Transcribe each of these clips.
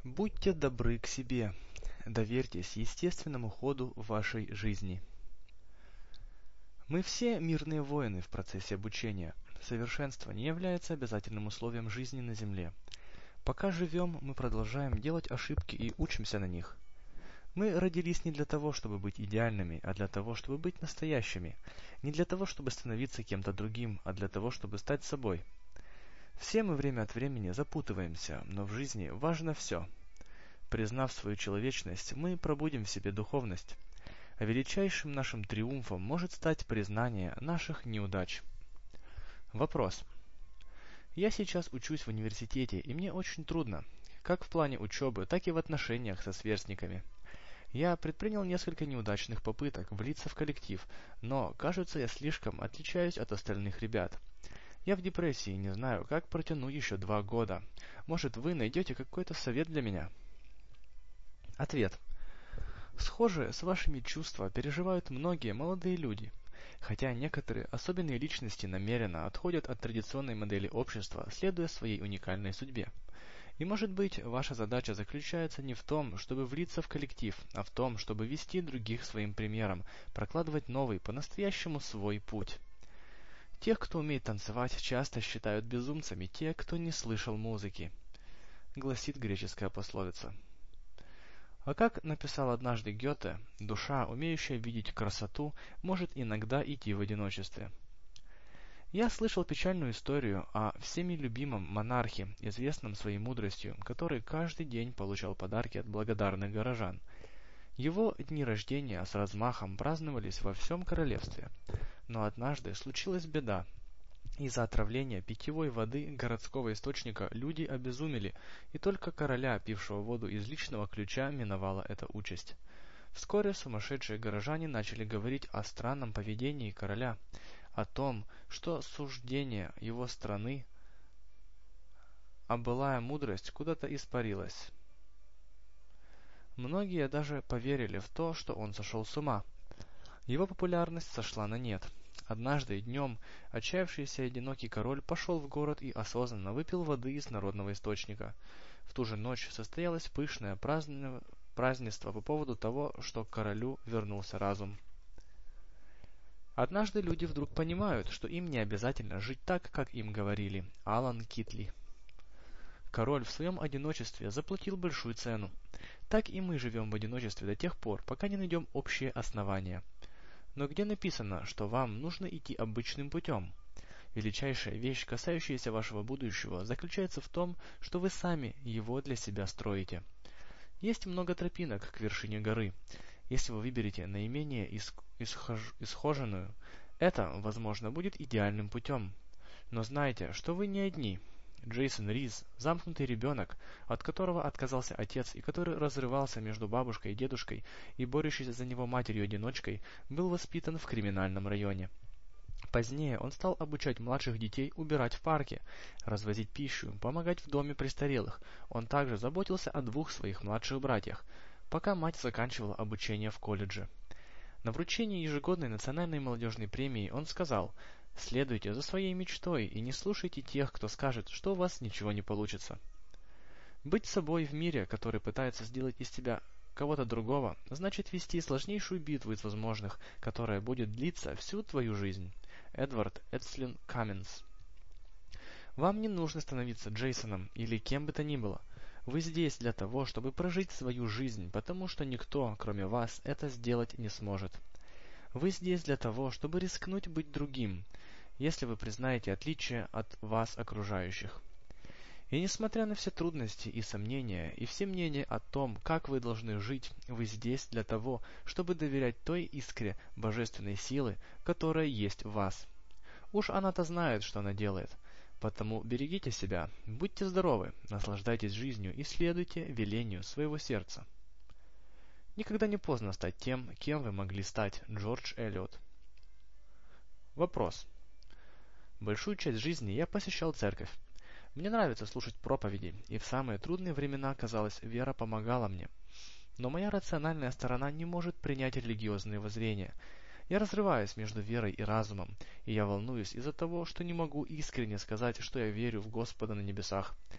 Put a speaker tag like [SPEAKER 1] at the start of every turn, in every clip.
[SPEAKER 1] Будьте добры к себе, доверьтесь естественному ходу вашей жизни. Мы все мирные воины в процессе обучения. Совершенство не является обязательным условием жизни на Земле. Пока живем, мы продолжаем делать ошибки и учимся на них. Мы родились не для того, чтобы быть идеальными, а для того, чтобы быть настоящими. Не для того, чтобы становиться кем-то другим, а для того, чтобы стать собой. Все мы время от времени запутываемся, но в жизни важно все. Признав свою человечность, мы пробудим в себе духовность. А величайшим нашим триумфом может стать признание наших неудач. Вопрос. Я сейчас учусь в университете, и мне очень трудно, как в плане учебы, так и в отношениях со сверстниками. Я предпринял несколько неудачных попыток влиться в коллектив, но, кажется, я слишком отличаюсь от остальных ребят. Я в депрессии и не знаю, как протяну еще 2 года. Может, вы найдете какой-то совет для меня? Ответ. Схожие с вашими чувства переживают многие молодые люди. Хотя некоторые особенные личности намеренно отходят от традиционной модели общества, следуя своей уникальной судьбе. И может быть, ваша задача заключается не в том, чтобы влиться в коллектив, а в том, чтобы вести других своим примером, прокладывать новый, по-настоящему свой путь. Тех, кто умеет танцевать, часто считают безумцами те, кто не слышал музыки, гласит греческая пословица. А как написал однажды Гёте, душа, умеющая видеть красоту, может иногда идти в одиночестве. Я слышал печальную историю о всеми любимом монархе, известном своей мудростью, который каждый день получал подарки от благодарных горожан. Его дни рождения с размахом праздновались во всем королевстве. Но однажды случилась беда. Из-за отравления питьевой воды городского источника люди обезумели, и только короля, пившего воду из личного ключа, миновала эта участь. Вскоре сумасшедшие горожане начали говорить о странном поведении короля, о том, что суждение его страны, а былая мудрость куда-то испарилась. Многие даже поверили в то, что он сошел с ума. Его популярность сошла на нет. Однажды днем отчаявшийся одинокий король пошел в город и осознанно выпил воды из народного источника. В ту же ночь состоялось пышное празднество по поводу того, что к королю вернулся разум. Однажды люди вдруг понимают, что им не обязательно жить так, как им говорили. Алан Китли. Король в своем одиночестве заплатил большую цену. Так и мы живем в одиночестве до тех пор, пока не найдем общее основание. Но где написано, что вам нужно идти обычным путем? Величайшая вещь, касающаяся вашего будущего, заключается в том, что вы сами его для себя строите. Есть много тропинок к вершине горы. Если вы выберете наименее исхоженную, это, возможно, будет идеальным путем. Но знайте, что вы не одни. Джейсон Риз, замкнутый ребенок, от которого отказался отец и который разрывался между бабушкой и дедушкой и борющейся за него матерью-одиночкой, был воспитан в криминальном районе. Позднее он стал обучать младших детей убирать в парке, развозить пищу, помогать в доме престарелых. Он также заботился о 2 своих младших братьях, пока мать заканчивала обучение в колледже. На вручении ежегодной национальной молодежной премии он сказал: «Следуйте за своей мечтой и не слушайте тех, кто скажет, что у вас ничего не получится». Быть собой в мире, который пытается сделать из тебя кого-то другого, значит вести сложнейшую битву из возможных, которая будет длиться всю твою жизнь. Эдвард Эцлин Камминс. Вам не нужно становиться Джейсоном или кем бы то ни было. Вы здесь для того, чтобы прожить свою жизнь, потому что никто, кроме вас, это сделать не сможет. Вы здесь для того, чтобы рискнуть быть другим, если вы признаете отличие от вас окружающих. И несмотря на все трудности и сомнения, и все мнения о том, как вы должны жить, вы здесь для того, чтобы доверять той искре божественной силы, которая есть в вас. Уж она-то знает, что она делает. Потому берегите себя, будьте здоровы, наслаждайтесь жизнью и следуйте велению своего сердца. Никогда не поздно стать тем, кем вы могли стать. Джордж Эллиот. Вопрос. Большую часть жизни я посещал церковь. Мне нравится слушать проповеди, и в самые трудные времена, казалось, вера помогала мне. Но моя рациональная сторона не может принять религиозные воззрения. Я разрываюсь между верой и разумом, и я волнуюсь из-за того, что не могу искренне сказать, что я верю в Господа на небесах.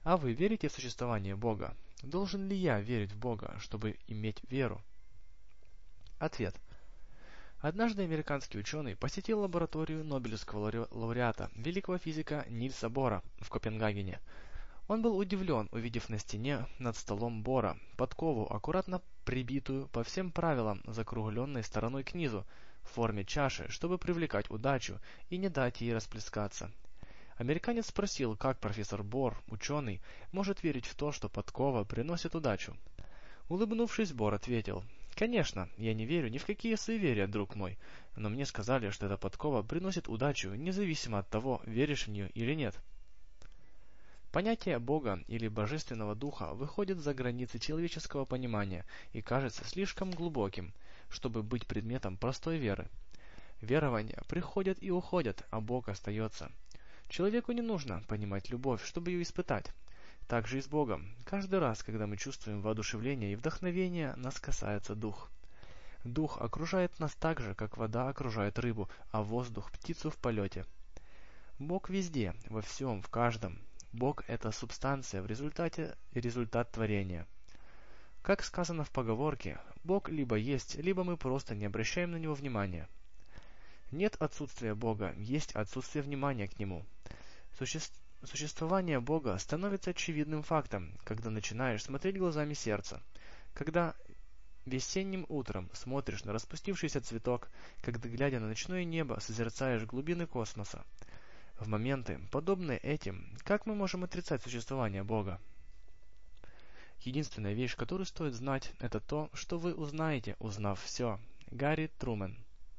[SPEAKER 1] А вы верите в существование Бога? Должен ли я верить в Бога, чтобы иметь веру? Ответ. Однажды американский ученый посетил лабораторию Нобелевского лауреата, великого физика Нильса Бора в Копенгагене. Он был удивлен, увидев на стене над столом Бора подкову, аккуратно прибитую по всем правилам закругленной стороной к низу, в форме чаши, чтобы привлекать удачу и не дать ей расплескаться. Американец спросил, как профессор Бор, ученый, может верить в то, что подкова приносит удачу. Улыбнувшись, Бор ответил: «Конечно, я не верю ни в какие суеверия, друг мой, но мне сказали, что эта подкова приносит удачу, независимо от того, веришь в нее или нет». Понятие Бога или Божественного Духа выходит за границы человеческого понимания и кажется слишком глубоким, чтобы быть предметом простой веры. Верования приходят и уходят, а Бог остается. Человеку не нужно понимать любовь, чтобы ее испытать. Так же и с Богом. Каждый раз, когда мы чувствуем воодушевление и вдохновение, нас касается Дух. Дух окружает нас так же, как вода окружает рыбу, а воздух – птицу в полете. Бог везде, во всем, в каждом. Бог – это субстанция, результат творения. Как сказано в поговорке, Бог либо есть, либо мы просто не обращаем на Него внимания. Нет отсутствия Бога, есть отсутствие внимания к Нему. Существование Бога становится очевидным фактом, когда начинаешь смотреть глазами сердца, когда весенним утром смотришь на распустившийся цветок, когда, глядя на ночное небо, созерцаешь глубины космоса. В моменты, подобные этим, как мы можем отрицать существование Бога? Единственная вещь, которую стоит знать, это то, что вы узнаете, узнав все. Гарри Трумэн.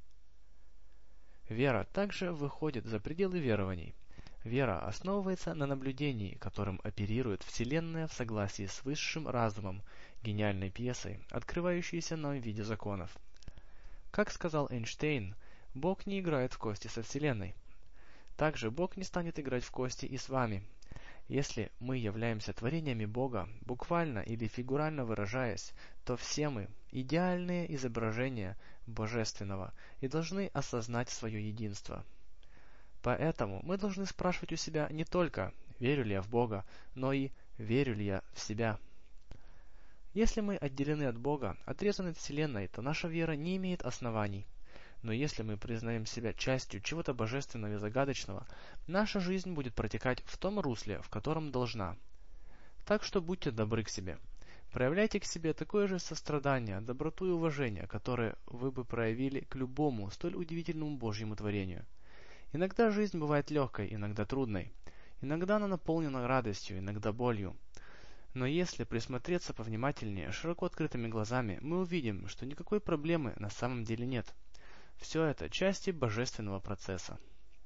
[SPEAKER 1] Вера также выходит за пределы верований. Вера основывается на наблюдении, которым оперирует Вселенная в согласии с высшим разумом, гениальной пьесой, открывающейся нам в виде законов. Как сказал Эйнштейн, Бог не играет в кости со Вселенной. Также Бог не станет играть в кости и с вами. Если мы являемся творениями Бога, буквально или фигурально выражаясь, то все мы – идеальные изображения Божественного и должны осознать свое единство. Поэтому мы должны спрашивать у себя не только «верю ли я в Бога», но и «верю ли я в себя». Если мы отделены от Бога, отрезаны от Вселенной, то наша вера не имеет оснований. Но если мы признаем себя частью чего-то божественного и загадочного, наша жизнь будет протекать в том русле, в котором должна. Так что будьте добры к себе. Проявляйте к себе такое же сострадание, доброту и уважение, которое вы бы проявили к любому столь удивительному Божьему творению. Иногда жизнь бывает легкой, иногда трудной. Иногда она наполнена радостью, иногда болью. Но если присмотреться повнимательнее, широко открытыми глазами, мы увидим, что никакой проблемы на самом деле нет. Все это части божественного процесса.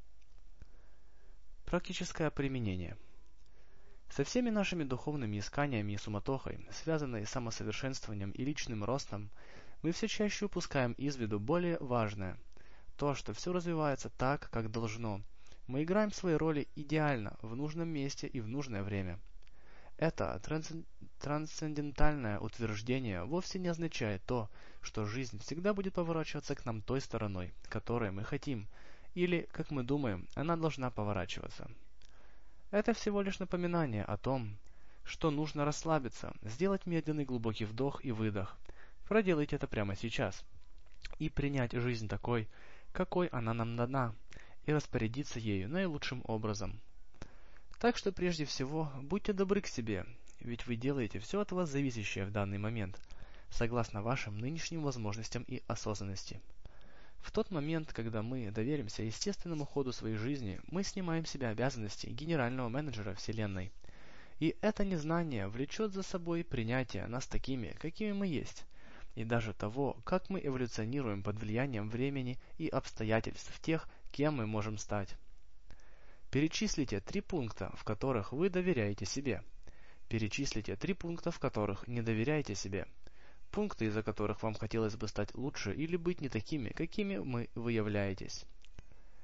[SPEAKER 1] Практическое применение. Со всеми нашими духовными исканиями и суматохой, связанной с самосовершенствованием и личным ростом, мы все чаще упускаем из виду более важное – то, что все развивается так, как должно. Мы играем свои роли идеально, в нужном месте и в нужное время. Это трансцендентальное утверждение вовсе не означает то, что жизнь всегда будет поворачиваться к нам той стороной, которой мы хотим, или, как мы думаем, она должна поворачиваться. Это всего лишь напоминание о том, что нужно расслабиться, сделать медленный глубокий вдох и выдох. Проделайте это прямо сейчас. И принять жизнь такой, какой она нам дана, и распорядиться ею наилучшим образом. Так что прежде всего, будьте добры к себе, ведь вы делаете все от вас зависящее в данный момент, согласно вашим нынешним возможностям и осознанности. В тот момент, когда мы доверимся естественному ходу своей жизни, мы снимаем с себя обязанности генерального менеджера Вселенной. И это незнание влечет за собой принятие нас такими, какими мы есть, и даже того, как мы эволюционируем под влиянием времени и обстоятельств тех, кем мы можем стать. Перечислите 3 пункта, в которых вы доверяете себе. Перечислите 3 пункта, в которых не доверяете себе. Пункты, из-за которых вам хотелось бы стать лучше или быть не такими, какими вы являетесь.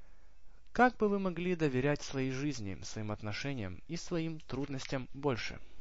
[SPEAKER 1] Как бы вы могли доверять своей жизни, своим отношениям и своим трудностям больше?